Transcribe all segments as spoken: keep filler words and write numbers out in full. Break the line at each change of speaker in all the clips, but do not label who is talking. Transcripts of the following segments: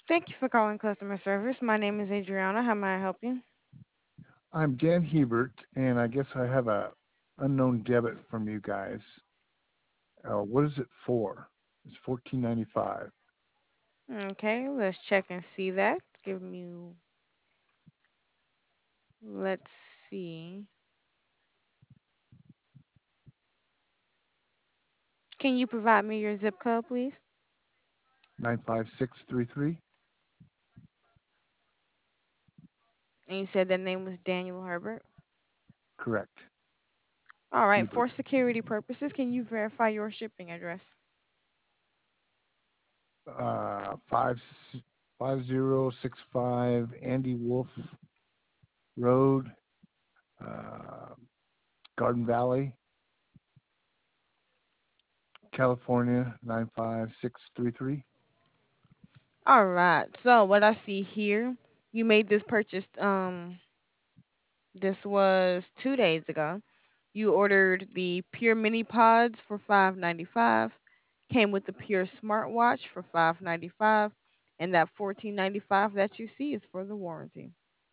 Thank you for calling customer service. My name is Adriana. How may I help you?
I'm Dan Hebert, and I guess I have a unknown debit from you guys. Uh, what is it for? It's fourteen ninety five.
Okay, let's check and see that. Give me, let's see. Can you provide me your zip code, please?
Nine five six three three.
And you said that name was Daniel Herbert.
Correct.
All right,
Hebert.
for security purposes, can you verify your shipping address?
Uh, five five zero six five Andy Wolf Road, uh, Garden Valley, California nine five six three three.
All right, so what I see here, you made this purchase, um, this was two days ago. You ordered the Pure Mini Pods for five ninety five. Came with the Pure Smartwatch for five ninety five, and that fourteen ninety five that you see is for the warranty.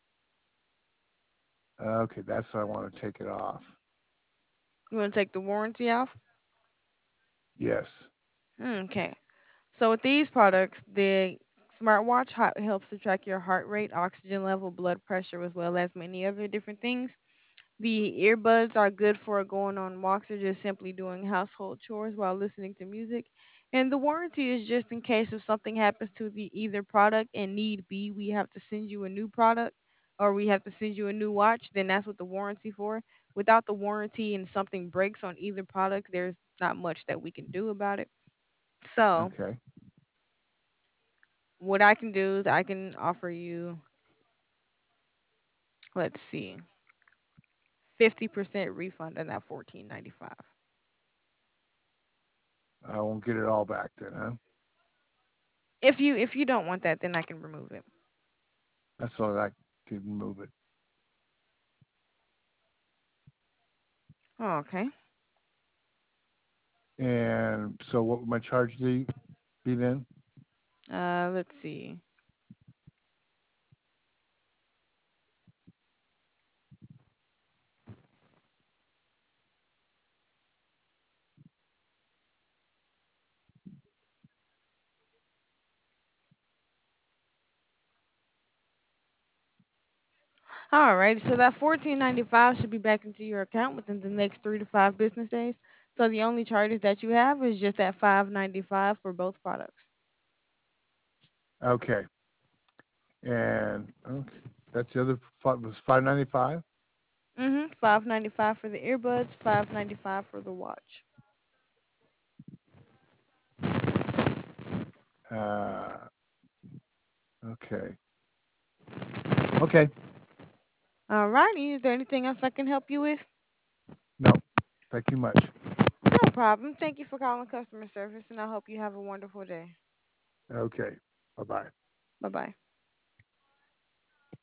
Okay, that's what I want to take it off.
You want to take the warranty off?
Yes.
Okay. So with these products, the smartwatch ho- helps to track your heart rate, oxygen level, blood pressure, as well as many other different things. The earbuds are good for going on walks or just simply doing household chores while listening to music. And the warranty is just in case if something happens to the either product and need be, we have to send you a new product or we have to send you a new watch, then that's what the warranty for. Without the warranty and something breaks on either product, there's not much that we can do about it. So,
Okay.
what I can do is I can offer you, let's see, fifty percent refund on that fourteen ninety-five.
I won't get it all back then, huh?
If you if you don't want that, then I can remove it.
That's all I can move it.
Oh, okay.
And so, what would my charge be, be then?
Uh, let's see. All right. So that fourteen ninety-five should be back into your account within the next three to five business days. So the only charges that you have is just that five ninety-five for both products.
Okay. And okay, that's the other fi- was five ninety five.
Mm-hmm. five ninety-five for the earbuds, five ninety-five for the watch.
Uh, okay. Okay.
All righty. Is there anything else I can help you with?
No. Thank you much.
No problem. Thank you for calling customer service, and I hope you have a wonderful day.
Okay. Bye bye.
Bye bye.